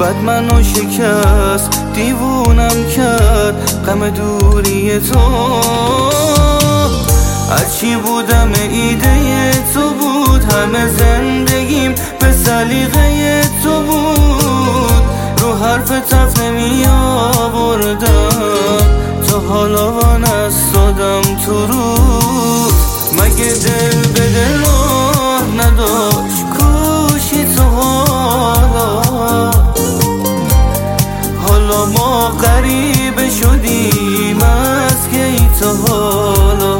بد منو شکست، دیوونم کرد غم دوری تو. هرچی بودم ایده تو بود، همه زندگیم به سلیقه تو بود. رو حرف تف نمی آوردم، تا حالا وانستادم تو روز. مگه دل به دل راه نداشت کوشی تو؟ حالا ما غریبه شدیم از کی تا حالا.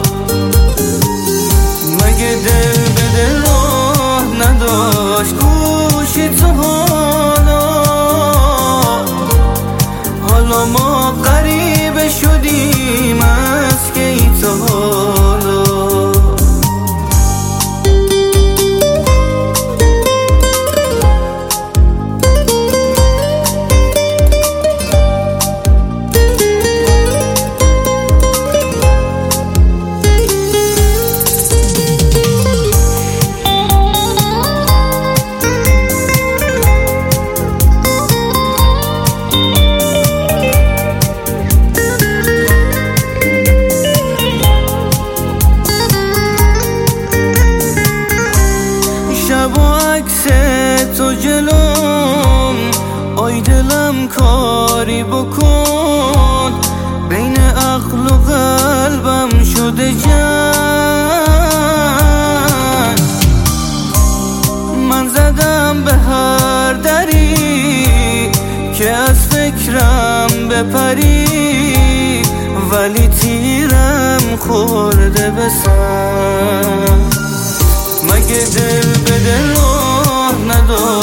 مگه دل به دل راه نداشت گوشی تو؟ حالا ما غریبه شدیم از کی تا حالا. تو جلوم، آی دلم کاری بکن. بین عقل و قلبم شده جنگ. من زدم به هر دری که از فکرم بپری، ولی تیرم خورده به سر. مگه دل به دل راه نداشت